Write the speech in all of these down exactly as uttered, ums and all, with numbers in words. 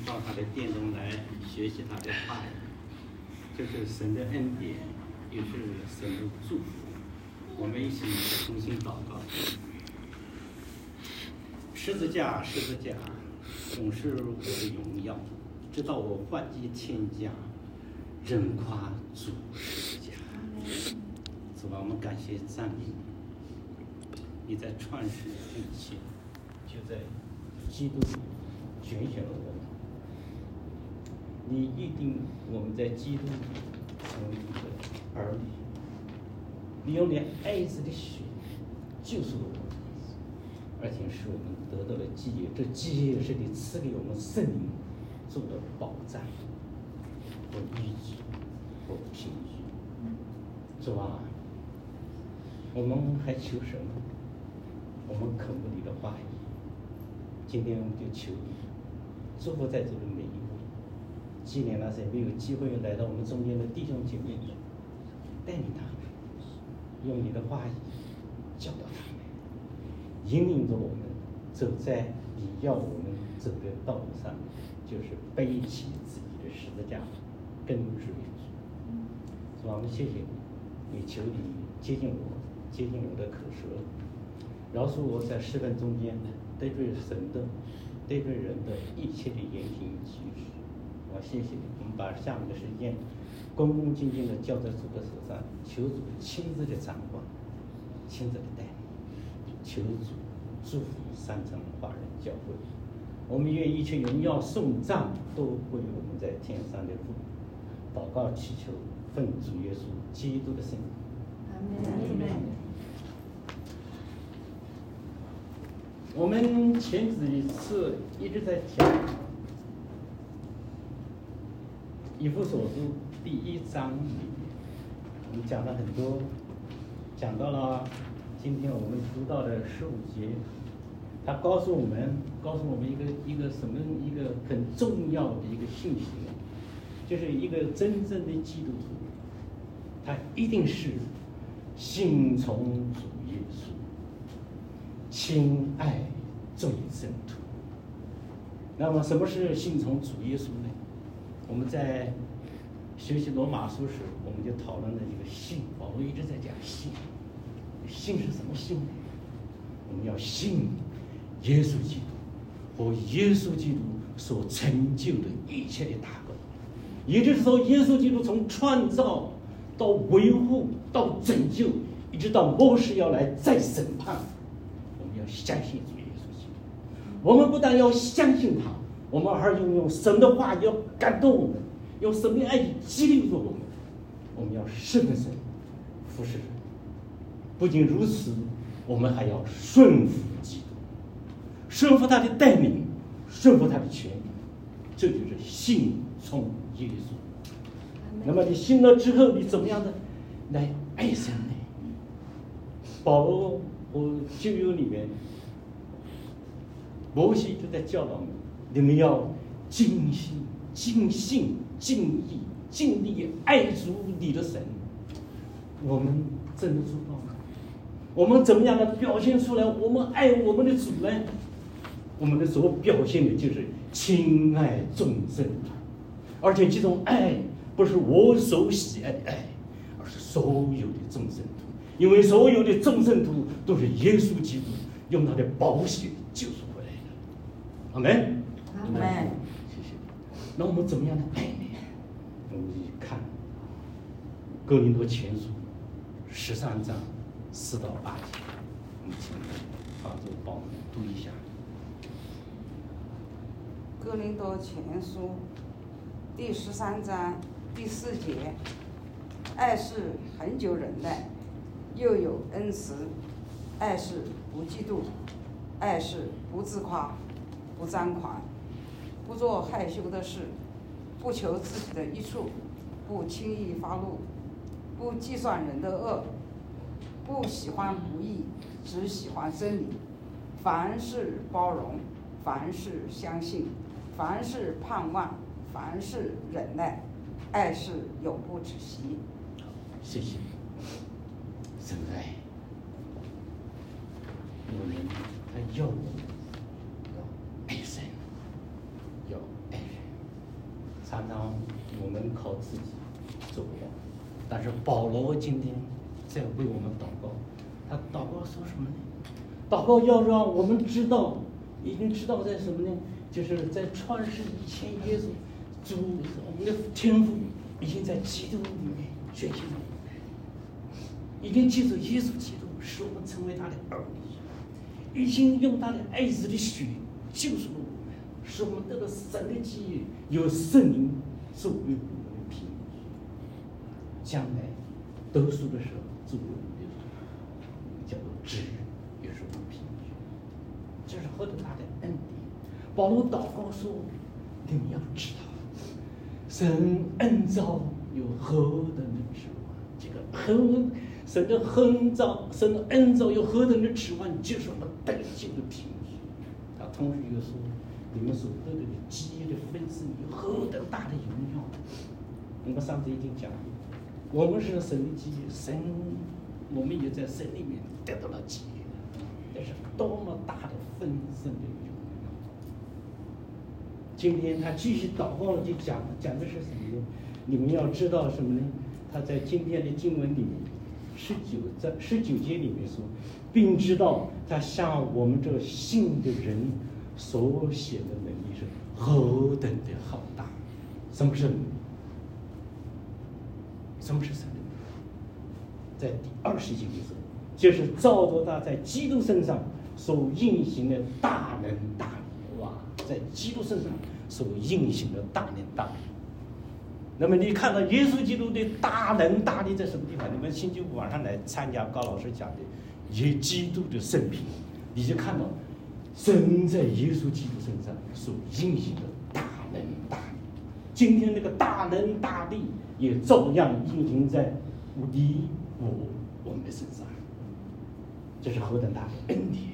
到他的殿中来学习他的话语，这是神的恩典，也是神的祝福。我们一起同心祷告。十字架，十字架，总是我的荣耀，直到我换季天降，人夸主十字架。主啊，我们感谢赞美你，你在创世之前就在基督里拣选了我们，你预定我们在基督里成为你的儿女，你用你爱子的血救赎了我们，而且使我们得到了基业，这基业是你赐给我们圣灵做的保障和依据和凭据。主啊，我们还求什么？我们渴慕你的话语。今天我们就求你祝福在座的每一位，纪念那些没有机会来到我们中间的弟兄姐妹，带领他们，用你的话语教导他们，引领着我们走在你要我们走的道路上，就是背起自己的十字架，跟随主。主啊，我们谢谢你，也求你接近我，接近我的口舌，饶恕我在诗篇中间得罪神的、得罪人的一切的言行举止。我谢谢你，我们把下面的时间恭恭敬敬地交在主的手上，求主亲自的掌管，亲自的带领，求主祝福三城华人教会。我们愿一切荣耀颂赞都归我们在天上的父。祷告祈求，奉主耶稣基督的圣名。阿门。我们前几次一直在讲以弗所书第一章里面，我们讲了很多，讲到了今天我们读到的十五节，他告诉我们，告诉我们一个一个什么一个很重要的一个信息呢？就是一个真正的基督徒，他一定是信从主耶稣，亲爱众圣徒。那么什么是信从主耶稣呢？我们在学习罗马书时，我们就讨论了一个信。保罗一直在讲信，信是什么信呢？我们要信耶稣基督和耶稣基督所成就的一切的大功。也就是说，耶稣基督从创造到维护到拯救，一直到末世要来再审判，我们要相信主耶稣基督。我们不但要相信他，我们还要用神的话要感动我们，用神的爱激励着我们。我们要顺神服侍人。不仅如此，我们还要顺服基督，顺服他的带领，顺服他的权柄。这就是信从耶稣。那么你信了之后，你怎么样的来爱神呢？保罗和旧约里面，摩西就在教导我们，你们要尽心、尽性、尽意、尽力爱主你的神。我们真的做到吗？我们怎么样的表现出来我们爱我们的主呢？我们的所表现的就是亲爱众圣徒，而且这种爱不是我所喜爱的爱，而是所有的众圣徒，因为所有的众圣徒都是耶稣基督用他的宝血救赎回来的。阿门。阿门。谢谢。那我们怎么样的爱呢？我们一看哥林多前书十三章四到八节，我们请法主帮我们读一下。 哥林多前书第十三章第四节，爱是恒久忍耐，又有恩慈；爱是不嫉妒，爱是不自夸，不张狂，不做害羞的事，不求自己的益处，不轻易发怒，不计算人的恶，不喜欢不义，只喜欢真理。凡事包容，凡事相信，凡事盼望，凡事忍耐，爱是永不止息。 谢谢。神爱我们，他要我们要爱神，要爱人。 常常我们靠自己做不了，但是保罗今天在为我们祷告，他祷告说什么呢？祷告要让我们知道，已经知道在什么呢？就是在创世以前，耶稣主我们的天父已经在基督里面选定了我们，已经记住耶稣基督使我们成为他的儿女，已经用他的爱子的血救赎了我们，使我们得到神的基业，有圣灵作为我们的凭据，将来得赎的时候作为我们的叫做指引，也是我们凭据。这是何等大的恩典！保罗祷告说：“你们要知道，神恩召有何等的指望？这个恩，神的恩召，神的恩召有何等的指望？就是我们得救的凭据。”他同时又说：“你们所得的基业的分身有何等大的荣耀！”我们上次已经讲了，我们是神的基业，神，我们也在神里面得到了基业，这是多么大的分身的荣耀！今天他继续祷告了，就讲讲的是什么呢？你们要知道什么呢？他在今天的经文里面，十九在十九节里面说，并知道他向我们这信的人所显的能力是何等的浩大。什么是能力？什么是神的能力？在第二十节里说，就是照着他在基督身上所运行的大能大力。哇，在基督身上所运行的大能大力。那么你看到耶稣基督的大能大力在什么地方？你们星期五晚上来参加高老师讲的耶基督的圣品，你就看到神在耶稣基督身上所运行的大能大力。今天那个大能大力也照样运行在你我我们的身上，这是何等大的恩典！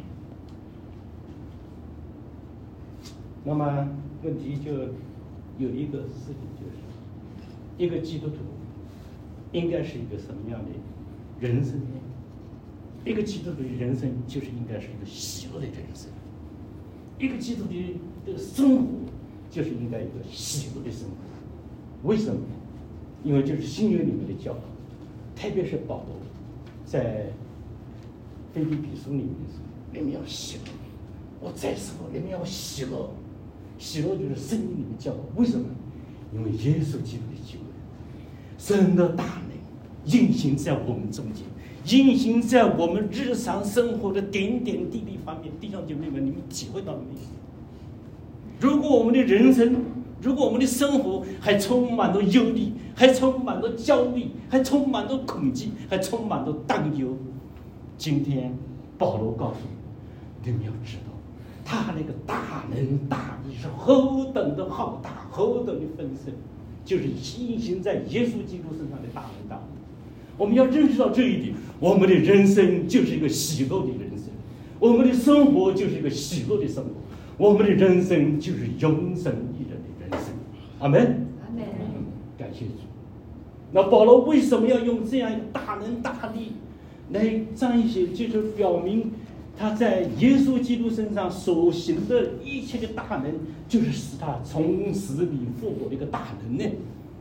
那么问题就有一个事情，就是一个基督徒应该是一个什么样的人生呢？一个基督徒的人生就是应该是一个喜乐的人生，一个基督徒的生活就是应该一个喜乐的生活。为什么？因为就是新约里面的教导，特别是保罗在腓立比书里面说：“你们要喜乐。”我再说，你们要喜乐。喜乐就是圣经里面教导。为什么？因为耶稣基督的救恩，神的大能运行在我们中间，运行在我们日常生活的点点滴滴方面。弟兄姐妹们，你们体会到了没有？如果我们的人生，如果我们的生活还充满了忧虑，还充满了焦虑，还充满了恐惧，还充满了担忧，今天保罗告诉你，你们要知道，他那个大能大力是何等的浩大，何等的丰盛，就是运行在耶稣基督身上的大能大力。我们要认识到这一点，我们的人生就是一个喜乐的人生，我们的生活就是一个喜乐的生活，我们的人生就是永生一人的人生。阿门。 阿门。 感谢主。那保罗为什么要用这样一个大能大力来彰显，就是表明他在耶稣基督身上所行的一切的大能，就是使他从死里复活的一个大能呢？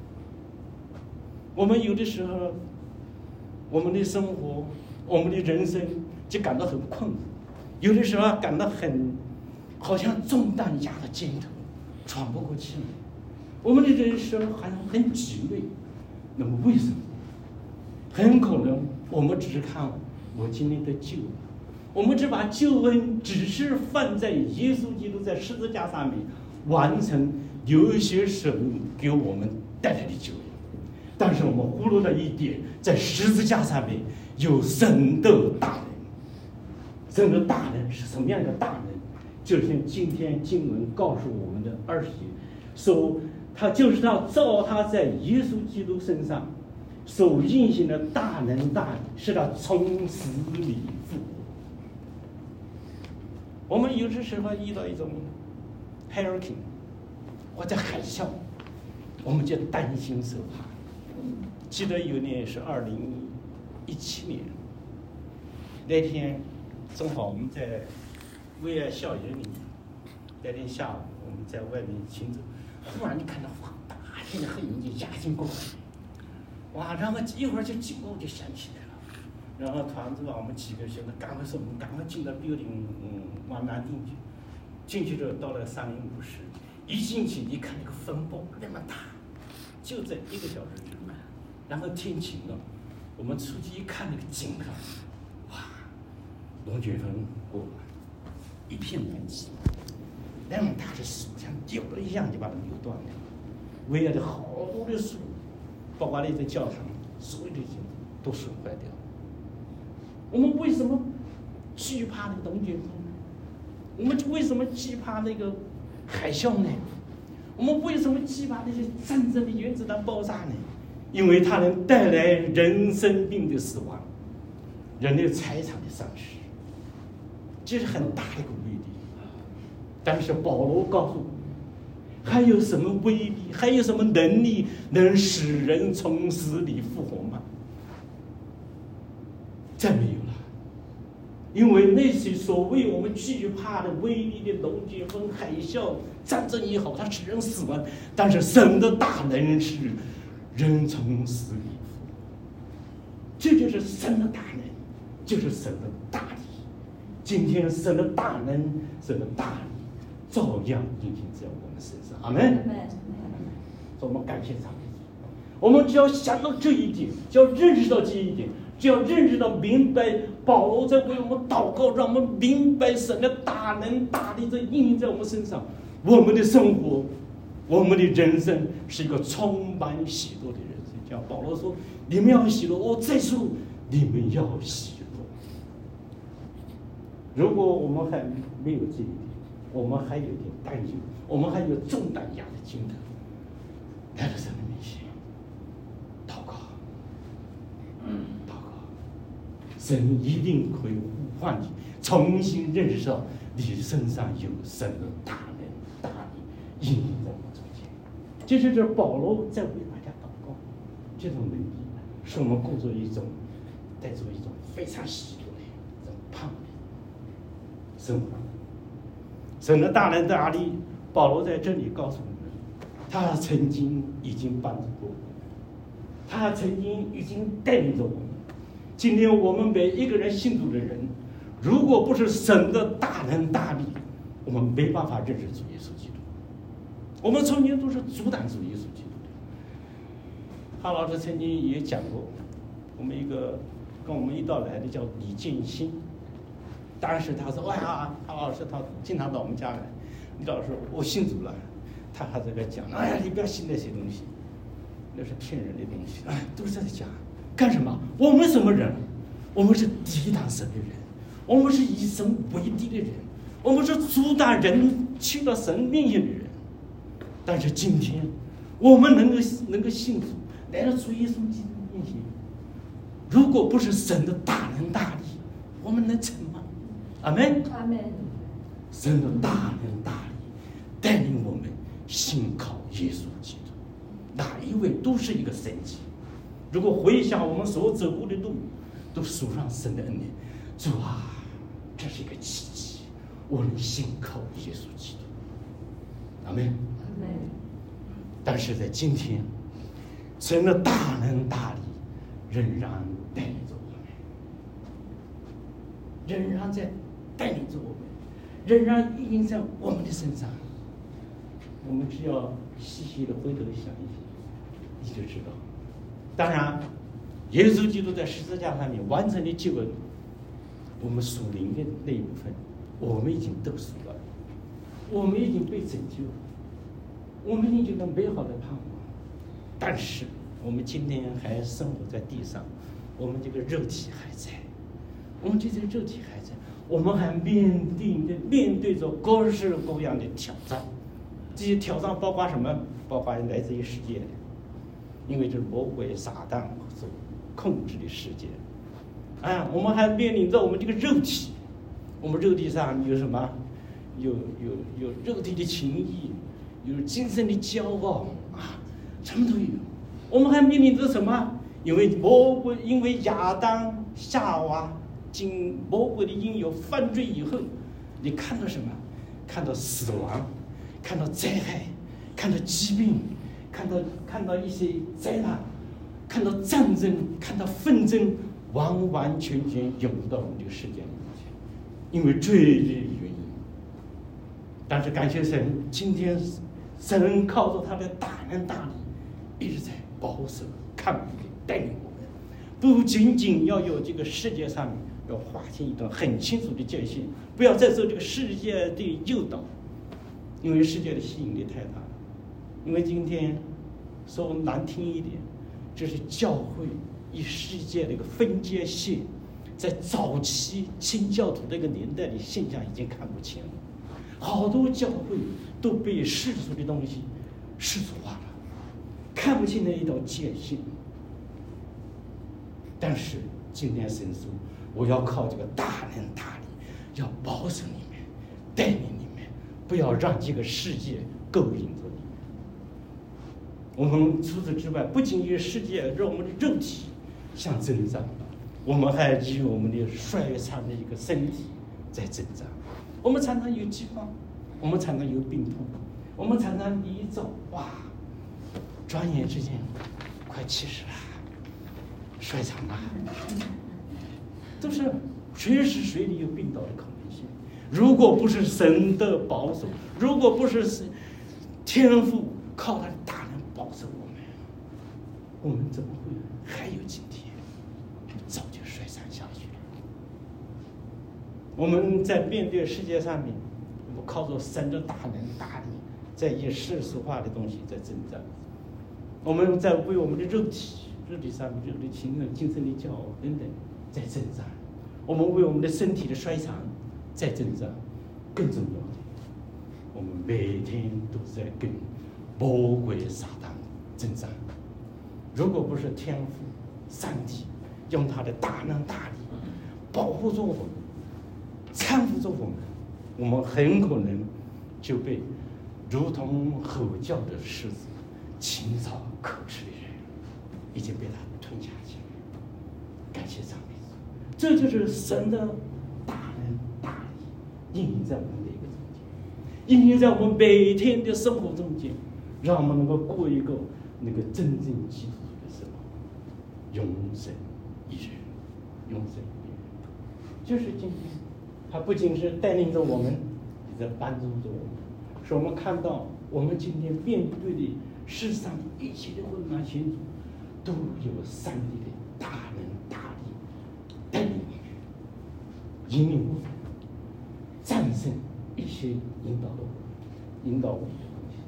我们有的时候，我们的生活，我们的人生就感到很困苦，有的时候感到很好像重担压到肩头，喘不过气来。我们的人生好像很疲累。那么为什么？很可能我们只是看我今天的救恩，我们只把救恩只是放在耶稣基督在十字架上面完成流血神给我们带来的救恩，但是我们忽略了一点，在十字架上面有神的大能。神的大能是什么样的大能？就像今天经文告诉我们的二十节说，他就是要照他在耶稣基督身上所运行的大能大力，使他从死里复活。我们有的时候遇到一种 hurricane 或者海啸，我们就担心受怕。记得有年是二零一七年，那天正好我们在为爱校园里面，那天下午我们在外面行走，忽然就看到大海看着很有劲，压紧过来，哇，然后一会儿就警报就响起来了，然后团子把我们几个兄弟赶快说，我们赶快进到 building， 嗯，往南进去，进去之后到了三零五室，一进去一看那个风暴那么大，就在一个小时之内，然后天晴了，我们出去一看那个景象，哇，龙卷风过来，一片蓝天。那么大的树像丢了一样就把它扭断了，围绕着好多的树，包括那些教堂，所有的景都损坏掉了。我们为什么惧怕那个龙卷风呢？我们为什么惧怕那个海啸呢？我们为什么惧怕那些战争的原子弹爆炸呢？因为它能带来人生病的死亡，人类财产的丧失，这是很大的一个威力。但是保罗告诉我们，还有什么威力，还有什么能力能使人从死里复活吗？再没有了。因为那些所谓我们惧怕的威力的龙卷风、海啸、战争也好，它使人死亡，但是神的大能是人从死里复活。这就是神的大能，就是神的大力。今天神的大能、神的大力照样运行在我们身上，阿们。所以我们感谢上帝。我们只要想到这一点，只要认识到这一点，只要认识到明白保罗在为我们祷告，让我们明白神的大能大力在运行在我们身上，我们的生活，我们的人生是一个充满喜乐的人生。像保罗说：“你们要喜乐。”我再说，你们要喜乐。如果我们还没有这一点，我们还有点担忧，我们还有重担压在肩头，来到神的面前祷告，祷告，神一定会呼唤你，重新认识到你身上有神的大能大力应用在我们中间。这就是保罗在为大家祷告，这种能力是我们过着一种带着一种非常喜乐的一种盼望的生活。神的大能大力，保罗在这里告诉我们，他曾经已经帮助过我们，他曾经已经带领着我们。今天我们每一个人信主的人，如果不是神的大能大力，我们没办法认识主耶稣基督。我们从前都是阻挡主耶稣基督的。哈老师曾经也讲过，我们一个跟我们一道来的叫李建新。当时他说：“哎呀，他老师他经常到我们家来。李老师，我信主了。”他还在这讲：“哎呀，你不要信那些东西，那是骗人的东西。哎，都是在讲干什么？我们什么人？我们是抵挡神的人，我们是以神为敌的人，我们是阻挡人去到神面前的人。但是今天，我们能够能够信主，来到主耶稣基督面前，如果不是神的大能大力，我们能成吗？”阿门，阿门。神的大能大力带领我们信靠耶稣基督，哪一位都是一个神迹。如果回想我们所走过的路，都数上神的恩典，主啊，这是一个奇迹，我能信靠耶稣基督。阿门，阿门。但是在今天，神的大能大力仍然带领着我们，仍然在带领着我们，仍然运行在我们的身上。我们只要细细的回头想一想，你就知道。当然，耶稣基督在十字架上面完成的救恩，我们属灵的那一部分，我们已经得赎了，我们已经被拯救了，我们已经有美好的盼望。但是，我们今天还生活在地上，我们这个肉体还在，我们这些肉体还在。我们还面对的面对着各式各样的挑战，这些挑战包括什么？包括来自于世界的，因为这是魔鬼撒旦所控制的世界。啊，我们还面临着我们这个肉体，我们肉体上有什么？有有有肉体的情谊，有精神的骄傲啊，什么都有。我们还面临着什么？因为魔鬼，因为亚当夏娃。经魔鬼的引诱犯罪以后，你看到什么？看到死亡，看到灾害，看到疾病， 看到看到一些灾难，看到战争，看到纷争，完完全全涌入到我们这个世界里面去，因为罪的原因。但是感谢神，今天神靠着他的大能大力，一直在保守、看顾、带领我们。不仅仅要有这个世界上面要划清一段很清楚的界限，不要再受这个世界的诱导，因为世界的吸引力太大了。因为今天说难听一点，这是教会与世界的一个分界线，在早期清教徒这个年代的现象已经看不清了。好多教会都被世俗的东西世俗化了，看不清那一道界限。但是今天神说，我要靠这个大能大力，要保守你们，带领你们，不要让这个世界勾引着你们。我们除此之外，不仅与世界让我们的肉体相挣扎，我们还与我们的衰残的一个身体在挣扎。我们常常有饥荒，我们常常有病痛，我们常常一走，哇，转眼之间快七十了，衰残了，都是随时随地有病倒的可能性。如果不是神的保守，如果不是天父靠他的大能保守我们，我们怎么会还有今天？早就衰残下去了。我们在面对世界上面，我们靠着神的大能大力，在以世俗化的东西在挣扎。我们在为我们的肉体、肉体上面、肉体情感、精神的骄傲等等在挣扎。我们为我们的身体的衰残在挣扎。更重要的，我们每天都在跟魔鬼撒旦挣扎。如果不是天父上帝用他的大能大力保护着我们，搀扶着我们，我们很可能就被如同吼叫的狮子、清早可吃的人，已经被他吞下去了。感谢上帝，这就是神的大能大力应用在我们的一个中间，应用在我们每天的生活中间，让我们能够过一个那个真正基督徒的生活，永生一人，永生一人。就是今天，他不仅是带领着我们，也在帮助着我们，使我们看到我们今天面对的世上一切的困难险阻，都有上帝的大能大力带领我们，引领我们，战胜一些引导的我们，引导我们的东西。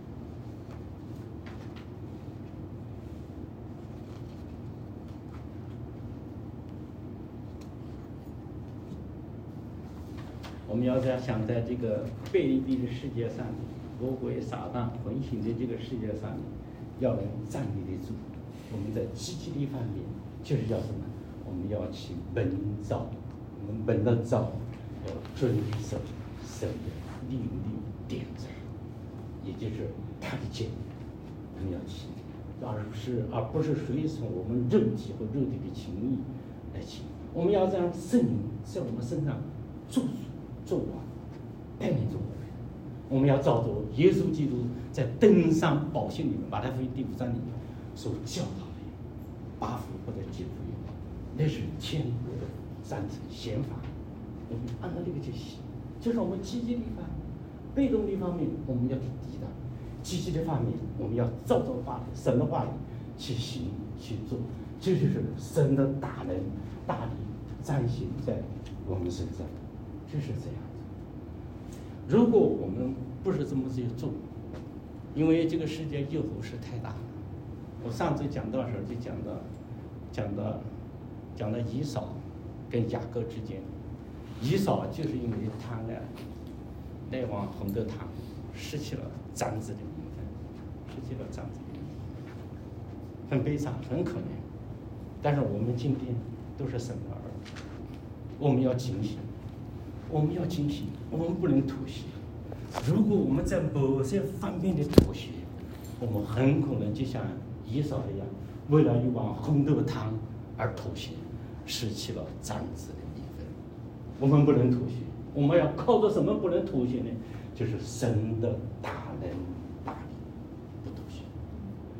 我们要在想，在这个悖逆的世界上，魔鬼撒旦横行的这个世界上，要能站立得住。我们在积极的方面，就是要什么？我们要去闻召，我们闻的召，要遵守神的律例典章，也就是他的诫命，我们要去，而不是而不是随从我们肉体和肉体的情意来去。我们要让圣灵在我们身上做主做王，带领着我们。我们要照着耶稣基督在登山宝训里面，马太福音第五章里面所教导的八福或者九福音，那是天国的三层显法。我们按照这个去行，就是我们积极的一方面，被动的一方面我们要去抵挡，积极的方面我们要照着话语、神的话语去行去做，这就是神的大能大力彰显在我们身上，就是这样子。如果我们不是这么去做，因为这个世界诱惑是太大了。我上次讲到的时候就讲到，讲到，讲到以扫跟雅各之间，以扫就是因为贪婪，来往红豆汤，失去了长子的名分，失去了长子的名分，很悲伤，很可怜。但是我们今天都是神的儿女，我们要警醒，我们要警醒，我们不能妥协。如果我们在某些方面的妥协，我们很可能就像以扫一样，为了一碗红豆汤而妥协，失去了长子的名分。我们不能妥协，我们要靠着什么不能妥协呢？就是神的大能大力，不妥协。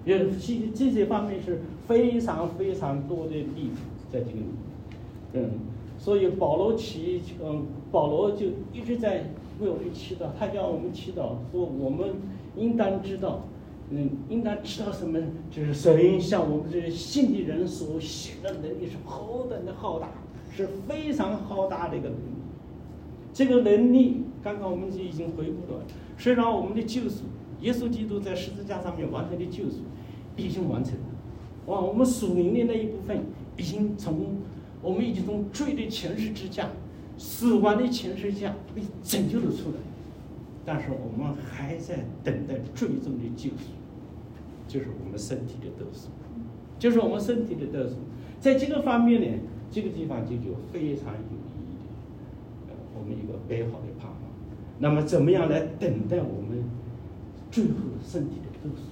也这这些方面是非常非常多的例子在这个里面。嗯，所以保罗祈，嗯，保罗就一直在为我们祈祷，他叫我们祈祷说，我们应当知道，嗯，应当知道什么？就是神向我们这些信的人所显的能力是何等的浩大，是非常浩大的一个能力。这个能力，刚刚我们就已经回顾了，是让我们的救赎，耶稣基督在十字架上面完成的救赎，已经完成了。哇，我们属灵的那一部分，已经从我们已经从罪的权势之下、死亡的权势下被拯救了出来，但是我们还在等待最终的救赎，就是我们身体的得赎，就是我们身体的得赎。在这个方面呢，这个地方就有非常有意义的，呃，我们一个美好的盼望。那么，怎么样来等待我们最后身体的得赎？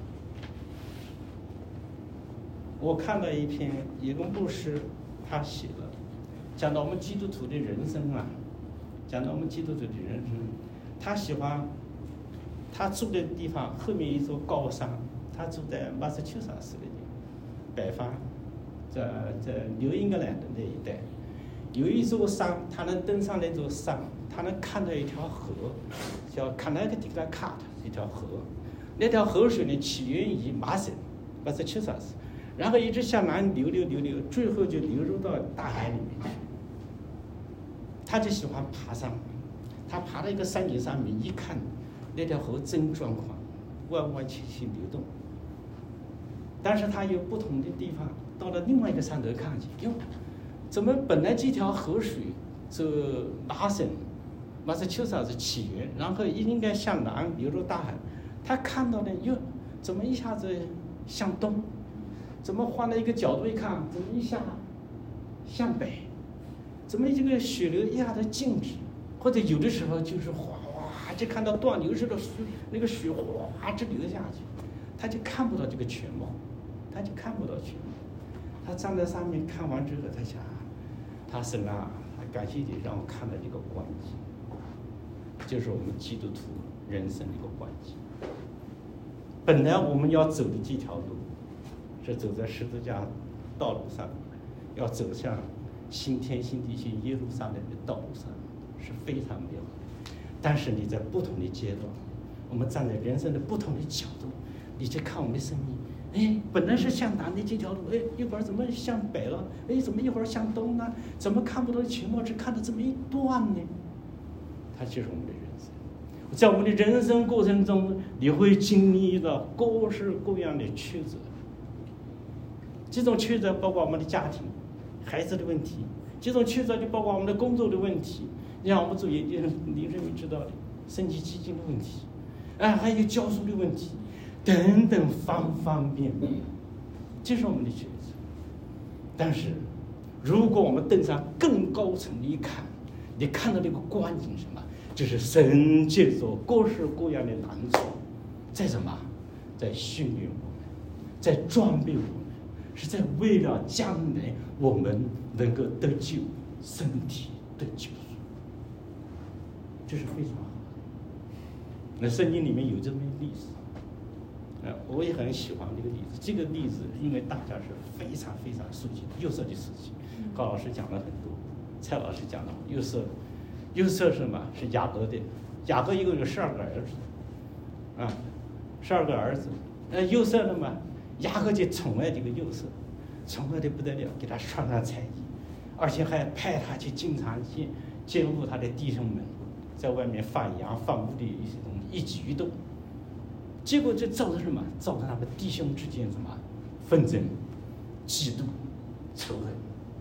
我看到一篇一个牧师他写了，讲到我们基督徒的人生啊，讲到我们基督徒的人生，他喜欢他住的地方后面一座高山，他住在马萨诸塞州的北方，在在纽英格兰的那一带，有一座山，他能登上那座山，他能看到一条河，叫 Connecticut Cut 一条河，那条河水呢起源于麻省，马萨诸塞州。然后一直向南流流流流，最后就流入到大海里面去。他就喜欢爬山，他爬到一个山顶上面一看，那条河真壮阔，弯弯曲曲流动。但是他有不同的地方，到了另外一个山头看去，哟，怎么本来这条河水这麻省马萨诸塞州起源，然后应该向南流入大海，他看到呢，哟，怎么一下子向东？怎么换了一个角度一看，怎么一下向北？怎么这个水流一下子静止？或者有的时候就是哗哗，就看到断流似的水，那个水哗就流下去，他就看不到这个全貌，他就看不到全貌。他站在上面看完之后，他想，他神啊，感谢你让我看到这个关键，就是我们基督徒人生的一个关键。本来我们要走的这条路，是走在十字架道路上，要走向新天新地新耶路撒冷的道路上，是非常美好的。但是你在不同的阶段，我们站在人生的不同的角度，你去看我们的生命，哎，本来是向南的这条路，哎，一会儿怎么向北了？哎，怎么一会儿向东呢？怎么看不到全貌，只看到这么一段呢？它就是我们的人生。在我们的人生过程中，你会经历到各式各样的曲折。这种曲折包括我们的家庭、孩子的问题，这种曲折就包括我们的工作的问题，让我们做研究林人民知道的升级基金的问题，啊，还有教书的问题，等等方方面面，这是我们的曲折。但是，如果我们登上更高层的一看，你看到这个光景什么？就是神借着各式各样的难处，在什么，在训练我们，在装备我们。是在为了将来我们能够得救，身体得救赎，这是非常好的。那圣经里面有这么一个例子，呃，我也很喜欢这个例子。这个例子因为大家是非常非常熟悉的，幼色的事情，高老师讲了很多，蔡老师讲了幼色，幼色是什么？是雅各的，雅各一共有十二个儿子，啊，十二个儿子，呃，幼色的嘛。雅各就宠爱这个幼色，宠爱的不得了，给他穿上彩衣，而且还派他去经常去监护他的弟兄们，在外面放羊放牧的一些东西，一举一动。结果就造成什么？造成他们弟兄之间什么纷争、嫉妒、仇恨。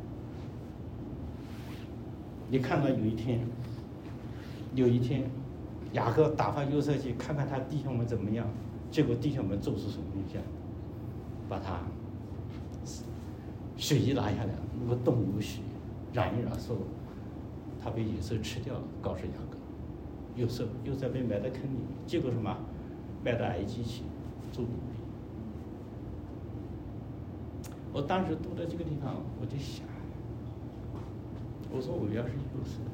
你看到有一天，有一天，雅各打发幼色去看看他弟兄们怎么样，结果弟兄们做出什么影响？把他血一拿下来，如果动物血染一染，说他被野兽吃掉了，告诉雅各，幼色又在被埋在坑里面，结果什么，埋到埃及去做奴隶。我当时读到这个地方，我就想，我说我要是幼色，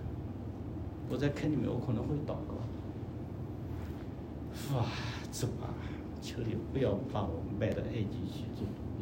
我在坑里面，我可能会祷告，哇，主啊， 求你不要把我卖到埃及去做奴隶。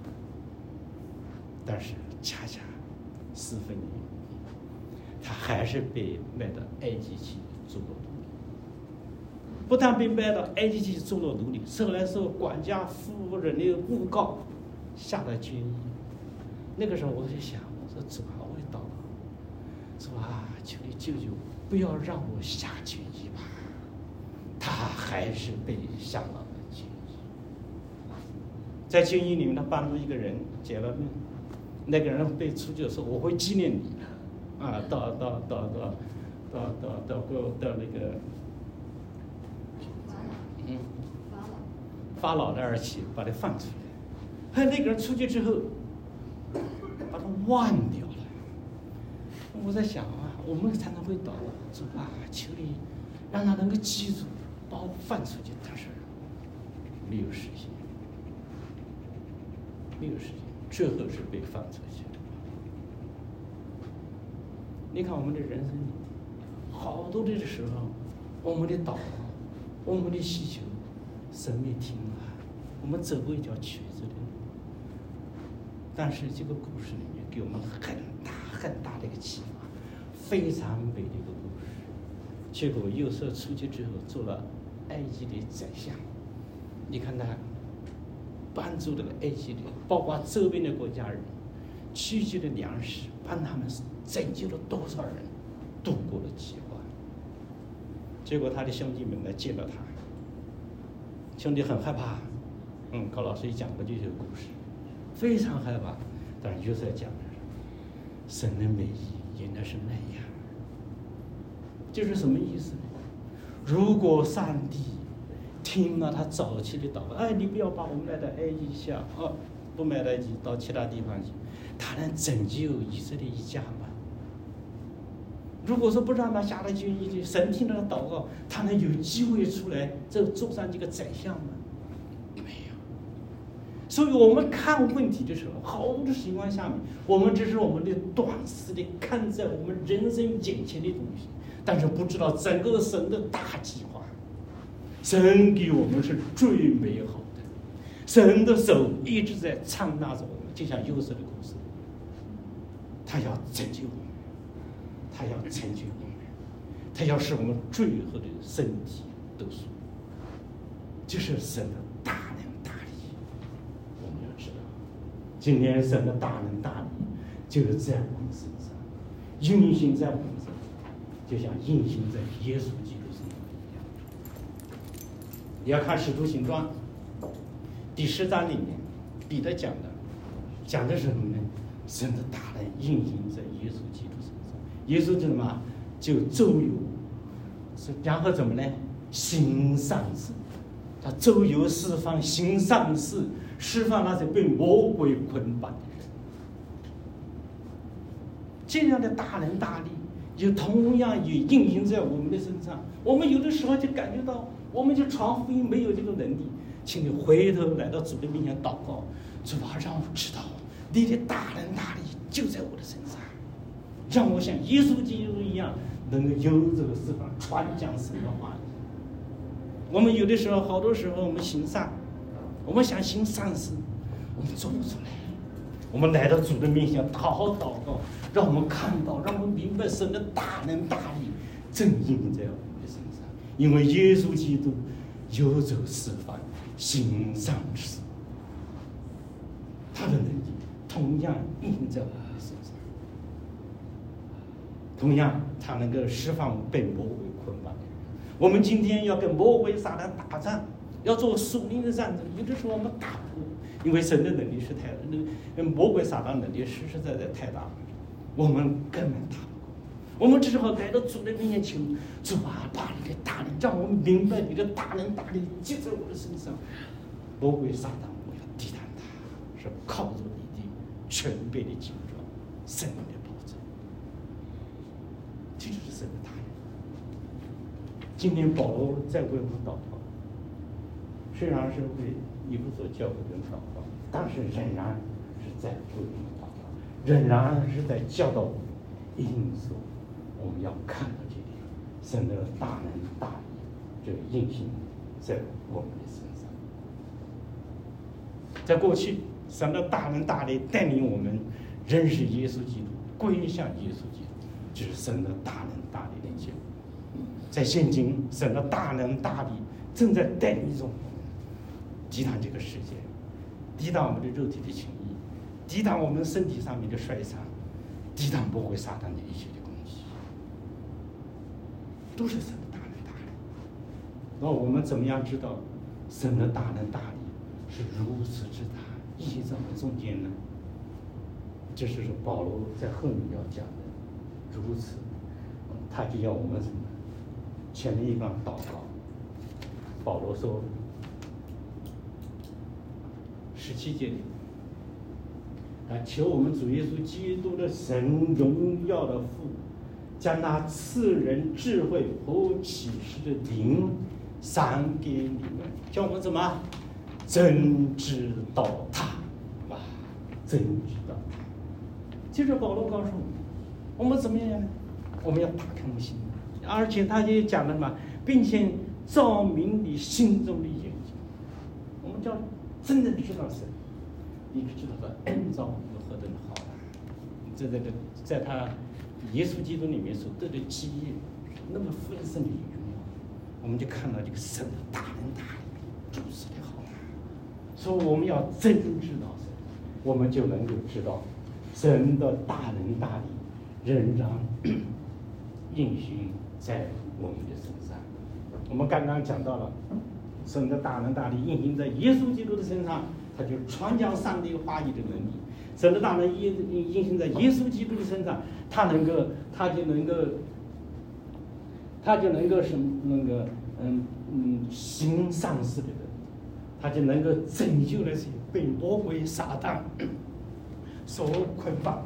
但是恰恰四分年，他还是被卖到埃及去做了奴隶。不但被卖到埃及去做了奴隶，受来受管家、夫人的诬告，下了监狱。那个时候我就想，我说主啊，我也祷告，主啊，求你救救我，不要让我下监狱吧。他还是被下了监狱。在监狱里面，他帮助一个人解了命，那个人被出去的时候，我会纪念你，啊，到到到到到到到过到那个，嗯，法老那儿去把他放出来。还有那个人出去之后，把他忘掉了。我在想啊，我们常常会祷告，主啊，求你让他能够记住，把我放出去，但是没有实现，没有实现，最后是被放出去。你看我们的人生里，好多的时候，我们的祷告，我们的祈求，神没听啊，我们走过一条曲折的路。但是这个故事里面给我们很大很大的一个启发，非常美的一个故事。结果约瑟出去之后做了埃及的宰相，你看他帮助这个埃及的，包括周边的国家人，区区的粮食，帮他们拯救了多少人，度过了饥荒。结果他的兄弟们来见了他，兄弟很害怕。嗯，高老师一讲过这些故事，非常害怕。但是约瑟讲的是神的美意原来是那样，这是什么意思呢？如果上帝听了他早期的祷告，哎，你不要把我们卖到埃及去啊，哦，不卖到埃及，到其他地方去，他能拯救以色列一家吗？如果说不让他下了监狱，神听了他祷告，他能有机会出来这做上这个宰相吗？没有。所以我们看问题的时候，好多的情况下面，我们只是我们的短视的看在我们人生眼前的东西，但是不知道整个神的大计划。神给我们是最美好的，神的手一直在畅纳着我们，就像约瑟的故事，他要拯救我们，他要成就我们，他要使我们最后的身体都属，这是神的大能大力。我们要知道，今天神的大能大力就是在我们身上，运行在我们身上，就像运行在耶稣基督身上一样。你要看《使徒行传》第十章里面，彼得讲的，讲的是什么呢？神的大能运行在耶稣基督身上，耶稣就什么？就周游，然后怎么呢？行善事，他周游四方，行善事，释放那些被魔鬼捆绑的人。这样的大能大力，也同样也运行在我们的身上。我们有的时候就感觉到，我们就传福音没有这个能力，请你回头来到主的面前祷告，主啊，让我知道你的大能大力就在我的身上，让我像耶稣基督一样，能够游这个四方，传讲神的话语。我们有的时候，好多时候我们行善，我们想行善事，我们做不出来。我们来到主的面前，好好祷告，让我们看到，让我们明白神的大能大力正应在我们的身上。因为耶稣基督游走四方，行善事，他的能力同样应在我们的身上。同样，他能够释放被魔鬼捆绑的人。我们今天要跟魔鬼撒旦打仗，要做属灵的战争，有的时候我们打不过，因为神的能力是太，那魔鬼撒旦能力实实在在太大了，我们根本打不过。我们只好来到主的面前，主啊，把你的大能，让我们明白你的大能大力就在我的身上。魔鬼撒旦，我要抵挡他，是靠着你的全备的精壮，圣灵的保证。这就是神的大能。今天保罗在为我们祷告，虽然是为以弗所教会的人祷告，但是仍然是在为我们祷告，仍然是在教导我们。因此，我们要看到这点，神的大能大力，这个运行在我们的身上。 在过去，神的大能大力带领我们认识耶稣基督，归向耶稣基督，这是神的大能大力的结果。在现今，神的大能大力正在带领着我们抵挡这个世界，抵挡我们的肉体的情欲，抵挡我们身体上面的衰伤，抵挡魔鬼撒旦的一切的攻击，都是神的大能大力。那我们怎么样知道神的大能大力是如此之大，意在我们中间呢？这是保罗在后面要讲的，如此，他就要我们什么？前面一段祷告，保罗说，十七节里，啊，求我们主耶稣基督的神荣耀的父，将那赐人智慧和启示的灵赏给你们，叫我们怎么真知道他，哇，真知道他。接着保罗告诉我们，我们怎么样呢？我们要打开我们心，而且他也讲了嘛，并且照明你心中的眼睛。我们叫真正知道神，你可知道他恩召有何等好啊！在这个在他耶稣基督里面所得的基业，那么丰盛的荣耀，我们就看到这个神的大能大力，如此的好啊！所以我们要真知道神，我们就能够知道神的大能大力仍然运行在我们的身上。我们刚刚讲到了神的大能大力运行在耶稣基督的身上，他就传讲上帝话语的能力。神的大能运行在耶稣基督的身上，他能够，他就能够，他就能够什么？那个嗯嗯行上司的人，他就能够拯救那些被魔鬼撒旦所捆绑。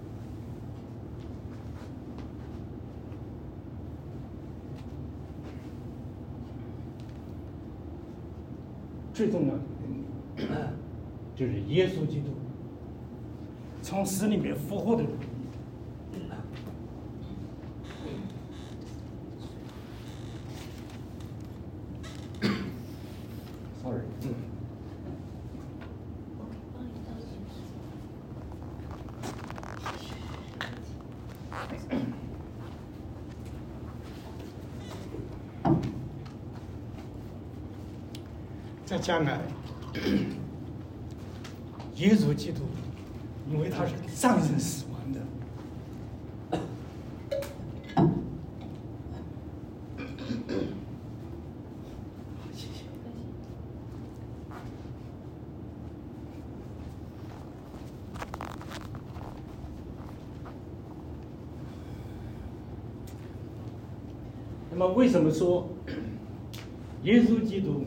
最重要的就是耶稣基督从死里面复活的能力。Sorry。在将来，耶稣基督，因为他是战胜死亡的，谢谢。那么，为什么说耶稣基督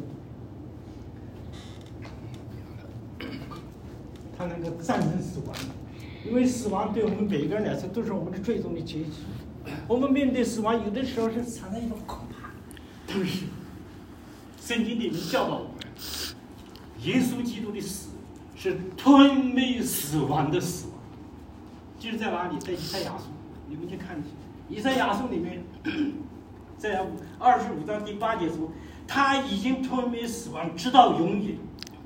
他能够战胜死亡？因为死亡对我们每个人来说都是我们的最终的结局。我们面对死亡，有的时候是产生一种可怕，但是圣经里面教导我们，耶稣基督的死是吞灭死亡的死亡。就是在哪里？在以赛亚书，你们去看去。以赛亚书里面，在二十五章第八节说，他已经吞灭死亡，直到永远。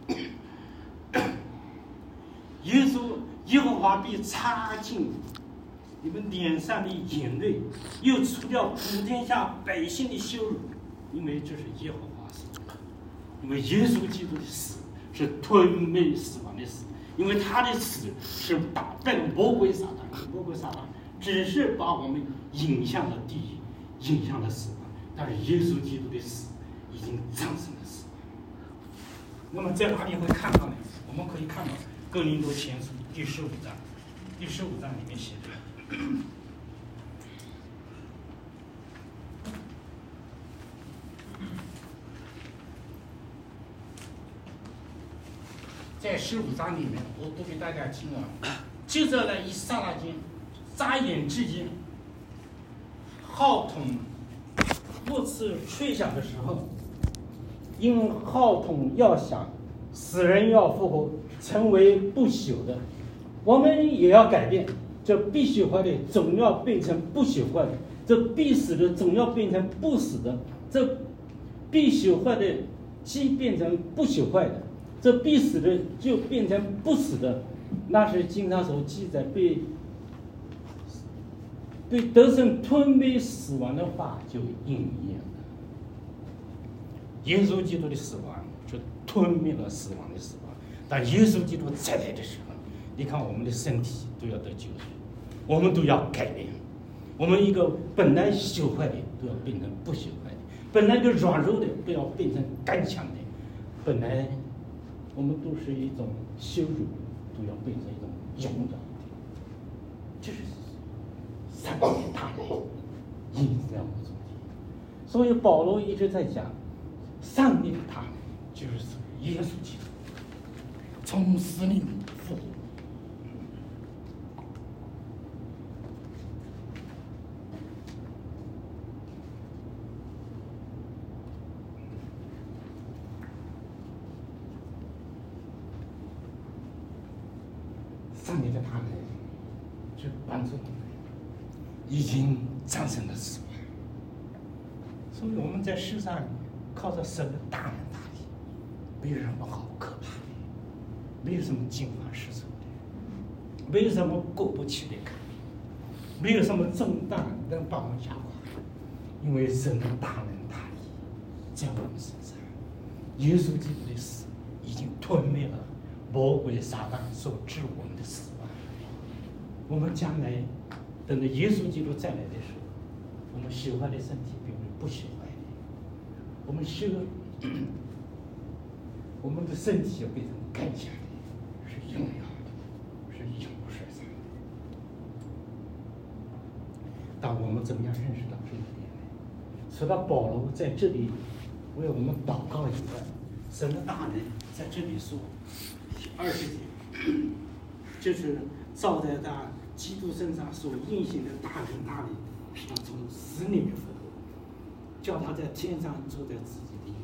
耶稣耶和华必擦净你们脸上的眼泪，又除掉普天下百姓的羞辱，因为这是耶和华死。因为耶稣基督的死是吞灭死亡的死，因为他的死是打败魔鬼撒旦。魔鬼撒旦只是把我们引向了地狱，引向了死亡，但是耶稣基督的死已经战胜了死亡。那么在哪里会看到呢？我们可以看到哥林多前书第十五章，第十五章里面写的，在十五章里面，我读给大家听啊。就在那一刹那间，眨眼之间，号筒末次吹响的时候，因号筒要响，死人要复活，成为不朽的，我们也要改变。这必朽坏的总要变成不朽坏的，这必死的总要变成不死的，这必朽坏的既变成不朽坏的， 这必死的就变成不死的，那是经上所记载被被得胜吞灭死亡的话就应验了。耶稣基督的死亡就吞灭了死亡的死亡，但耶稣基督再来的时候，你看我们的身体都要得救赎，我们都要改变，我们一个本来朽坏的都要变成不朽坏的，本来就软弱的都要变成刚强的，本来我们都是一种羞辱，都要变成一种荣耀的，这是上帝的大能引在我们中间。所以保罗一直在讲，上帝的大能就是耶稣基督从死里复活。上帝的大能就帮助我们，已经战胜了死亡。所以我们在世上靠着神的大能大力，没有什么好可怕的，没有什么惊慌失措的，没有什么过不去的坎，没有什么重担能把我们压垮，因为神的大能大力在我们身上。耶稣基督的死已经吞灭了魔鬼撒旦所致我们的死亡。我们将来等到耶稣基督再来的时候，我们朽坏的身体变为不朽坏的，我们修我们的身体要变成刚强的，是荣耀的，是永不衰残的。但我们怎么样认识到这一点呢？除了保罗在这里为我们祷告以外，神的大能在这里说二十节，就是照在他基督身上所运行的大能大力，是他从死里面复活，叫他在天上坐在自己的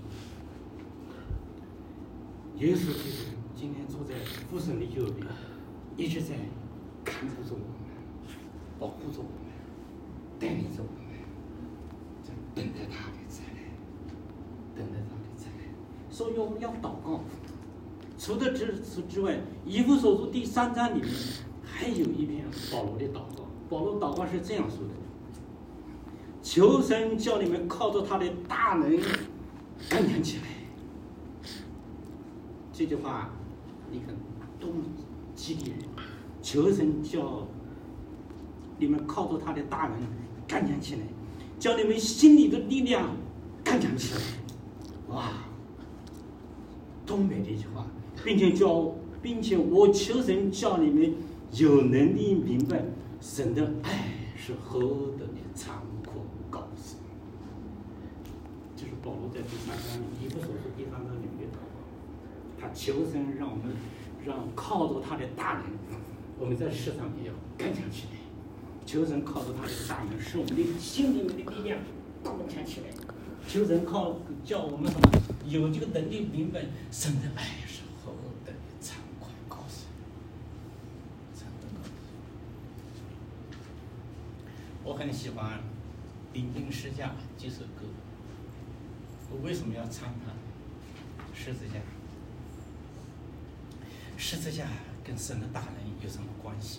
耶稣基督今天坐在父神的右边，一直在看顾着我们，保护着我们，带领着我们，在等待他的再来，等待他的再来。所以我们要祷告。除了这此之外，以弗所书第三章里面还有一篇保罗的祷告。保罗祷告是这样说的：求神叫你们靠着他的大能刚强起来。这句话你看多么激励人！求神叫你们靠着他的大能刚强起来，叫你们心里的力量刚强起来。哇，多美的一句话！并且叫，并且我求神叫你们有能力明白神的爱是何等的长阔高深。这是保罗在第三章以弗所书第三章里面的祷告，他求神让我们让靠着他的大能，我们在世上也要刚强起来。求神靠着他的大能，使我们的心里面的力量刚强起来。求神靠叫我们什么有这个能力明白神的爱是何等的长宽高深，长宽高深。我很喜欢《临近十架》这首歌。我为什么要唱它？十字架，十字架跟神的大能有什么关系？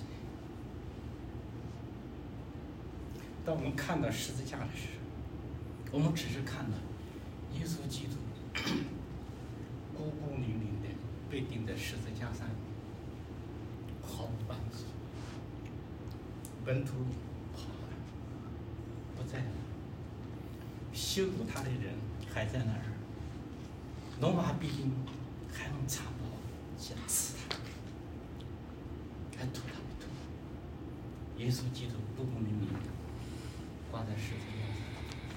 当我们看到十字架的时候，我们只是看到耶稣基督孤孤零零的被钉在十字架上，毫无帮助，门徒跑了，不在了，羞辱他的人还在那儿，罗马兵还用长矛想刺他，还吐他的吐。耶稣基督孤孤零零的挂在十字架上。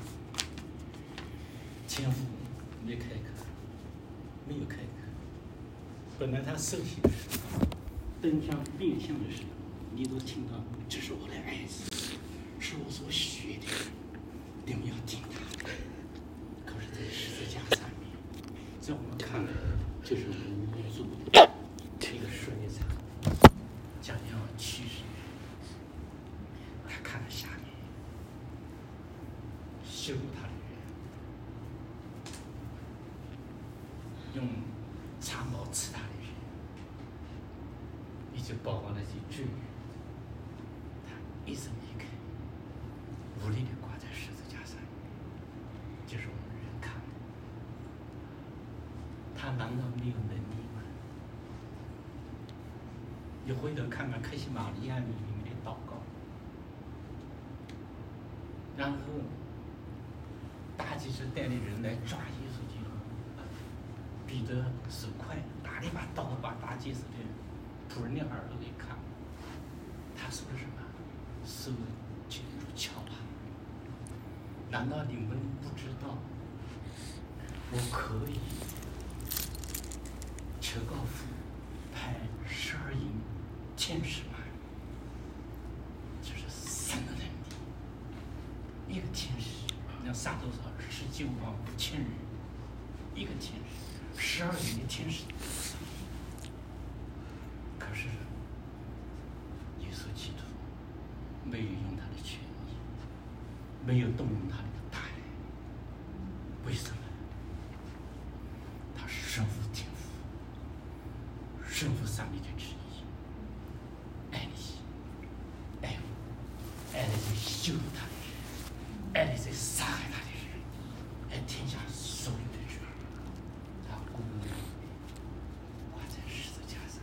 天父没开口，没有开口。本来他受洗的时候，登上变相的时候，你都听到这是我的儿子，是我所学的，你们要听他的。可是，在十字架上面，在我们看来就是无助一个水场，将要去世。他看了下面，羞辱他的人。用长矛刺他的人，以及包括那些罪人，他一生一刻无力的挂在十字架上，就是我们人看的。他难道没有能力吗？你回头看看克西玛利亚里面的祷告，然后大祭司带领人来抓耶稣基督，彼得手快，拿了一把刀把大祭司的仆人的耳朵给砍了。他说的什么？手紧住敲吧。难道你们不知道，我可以求告父派十二营天使吗？这是神的能力。一个天使让撒多少十九万五千人，一个天使，十二营的天使。可是耶稣基督没有用他的权益，没有动用他的大能。为什么？他顺服天父，顺服上帝的旨意，爱你，爱我，爱那些羞辱他的人，爱那些杀害他的人，爱天下所有的人。他孤独地挂在十字架上。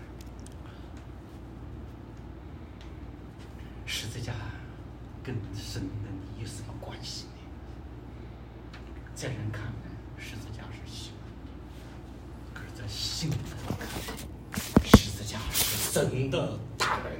十字架跟神的你有什么关系呢？在人看来，十字架是羞辱；可是在信的人看来，十字架是神的大能。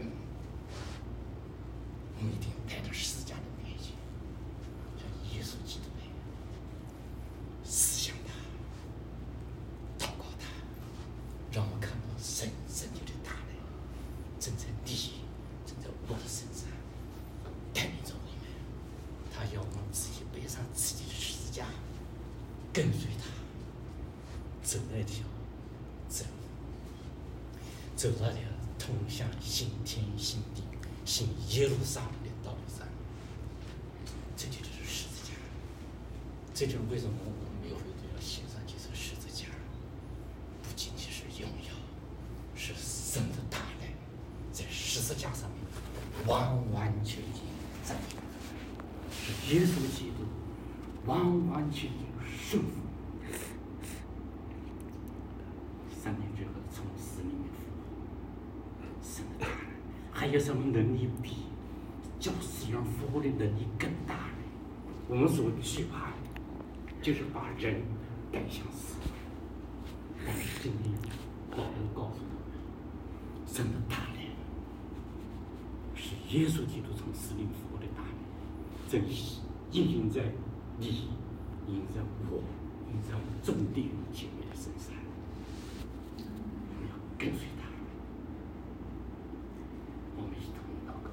我们一定带着十字架的面具，像耶稣基督那样思想他，祷告他，让我们看到神神的大能正在地，正在我的身上带领着我们。他要我们自己背上自己的十字架，跟随他，走那条真路，走那条通向新天新地、新耶路撒冷的道路上。这就是十字架。这就是为什么我们每回都要写上几首十字架，不仅仅是荣耀，是神的大能在十字架上面完完全全站立，是耶稣基督完完全全顺服，三年之后从死里面复活。神的大能，还有什么能力比叫死人复活的能力更大呢？我们所惧怕的，就是把人带向死亡。但是今天保罗告诉我们，神的大能是耶稣基督从死里复活的大能，正应用在你、应用在我、应用在我们众弟兄姐妹的身上。我们要跟随他。我们一同祷告。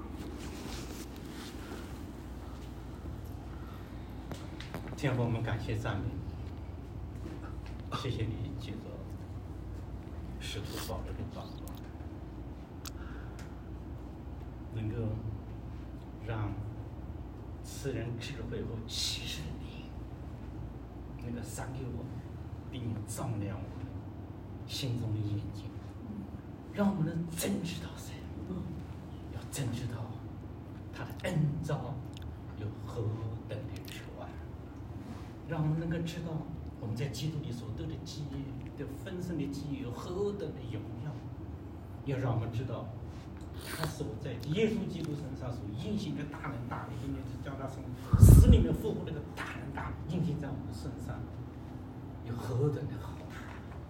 天父，我们感谢赞美你，谢谢你借着使徒保罗的祷告，能够让赐人智慧和启示的灵能够赏给我们，并照亮我们心中的眼睛，让我们能真知道神，要真知道他的恩召有何等的指望，让我们能够知道我们在基督里所得的基业的丰盛的基业有何等的荣耀，要让我们知道他所在耶稣基督身上所运行的大能大力，并且是叫他从死里面复活那个大能大力运行在我们身上，有何等的好处。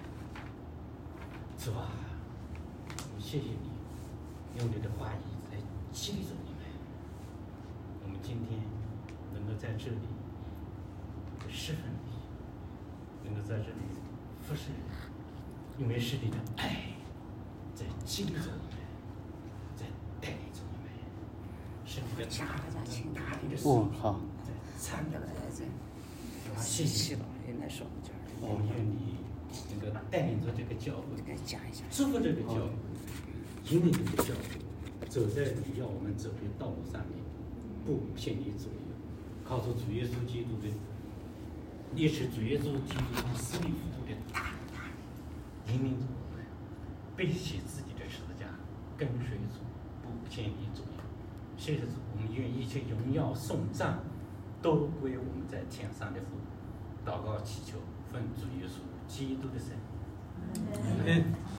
主啊，我谢谢你用你的话语来激励着我们。我们今天能够在这里侍奉你，能够在这里服侍人，因为是你的爱在激励着我们，在带领着我们，是你的大能大力的手在参与着我们。谢谢你，我们愿你能够带领着这个教会，祝福这个教会，引领这个教会走在你要我们走的道路上面，不偏离左右，靠着主耶稣基督的，也是主耶稣基督从死里复活的大能大力， 引领着我们背起自己的十字架，跟随主，不偏离主义。谢谢主，我们愿一切荣耀颂赞都归我们在天上的父。祷告祈求，奉主耶稣基督的圣名。